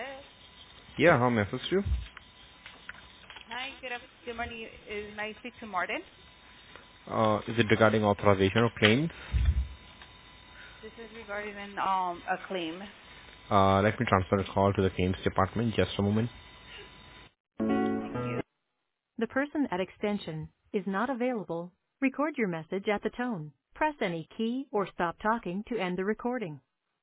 Hello. Yeah, how may I assist you? Hi, good morning. Is nice to speak to Martin. Is it regarding authorization of claims? This is regarding a claim. Let me transfer the call to the claims department. Just a moment. Thank you. The person at extension is not available. Record your message at the tone. Press any key or stop talking to end the recording.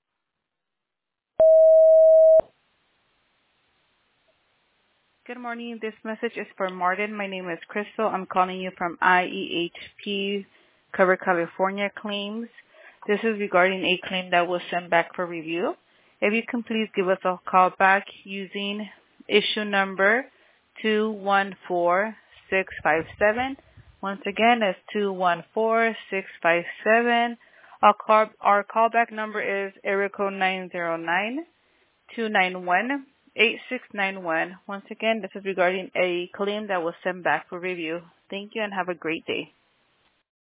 Good morning. This message is for Martin. My name is Crystal. I'm calling you from IEHP Cover California Claims. This is regarding a claim that was sent back for review. If you can please give us a call back using issue number 214657. Once again, it's 214657. Our callback number is area code 909-291-8691. Once again, this is regarding a claim that was sent back for review. Thank you and have a great day.